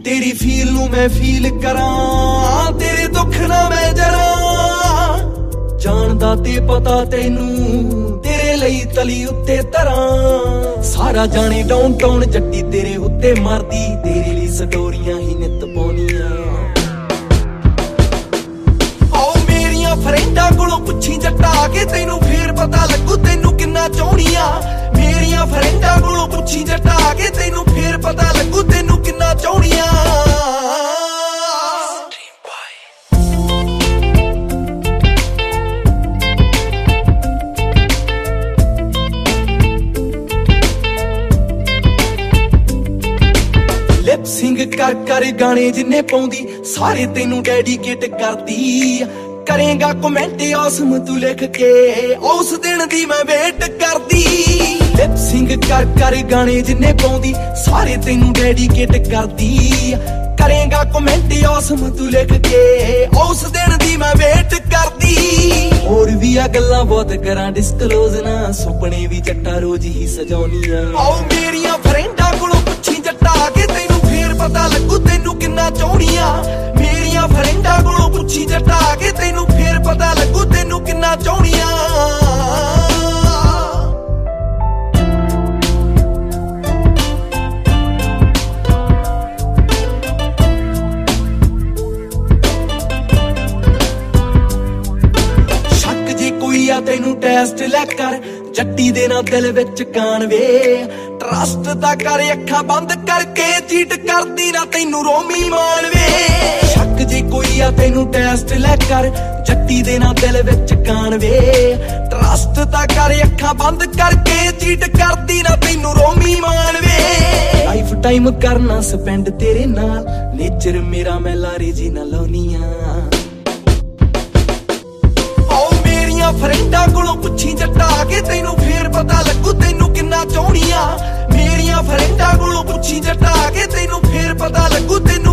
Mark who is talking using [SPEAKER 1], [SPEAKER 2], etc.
[SPEAKER 1] तेरी फील नू मैं फील करा, तेरे दुख ना मैं जरा। जानदा ते पता तैनू तेरे लई तली उत्ते तरा। सारा जाने डाउन टाउन जट्टी तेरे उत्ते मरदी, तेरे लिए स्टोरियां ही नित पाउनियां। आओ मेरियां फ्रेंडां कोलों पुछी जट्टा के तैनू फेर पता लगू तैनू किन्ना चाहनियां। मेरियां फ्रेंडां कोलों पुछी जट्टा के तैनू फेर पता लगू तैनू किन्ना चाहनियां। सिंग कर कर गाने जिन्ने पाउंदी सारे तेनू डेडिकेट करदी। करेगा कमेंट औसम तू लिख के उस दिन दी मैं वेट करदी। लिप सिंग कर कर गाने जिन्ने पाउंदी सारे तेनू डेडिकेट करदी। करेगा कमेंट औसम तू लिख के उस दिन दी मैं वेट करदी। और भी आ गल्लां बहुत करा डिस्कलोज ना, सुपने भी जट्टा रोज ही सजाउनियां। आओ मेरियां फ्रेंडां कोलों पुछी जट्टा के तैनू पता लगू तैनू किन्ना चाहनियां। मेरियां फ्रेंडां कोलों पुछी जट्टा के तैनू फेर पता लगू तैनू किन्ना चाहनियां। शक जे कोई आ तैनू टेस्ट लै कर, जट्टी दे ना दिल विच कान वे। ट्रस्ट दा कर अखा बंद करके चीट करदी ना तैनू रोमी मान वे। शक जे कोई आ तैनू टेस्ट लै कर, जट्टी दे ना दिल विच कान वे। ट्रस्ट दा कर अखा बंद करके चीट करदी ना तैनू रोमी मान वे। लाइफ टाइम करना स्पेंड तेरे नाल, नेचर मेरा मैं लारे जी ना लाउनियां। फ्रेंडां कोलों पुछी जट्टा के तैनू फेर पता लगू तैनू किन्ना चाहनियां। मेरियां फ्रेंडां कोलों पुछी जट्टा के तैनू फेर पता लगू तैनू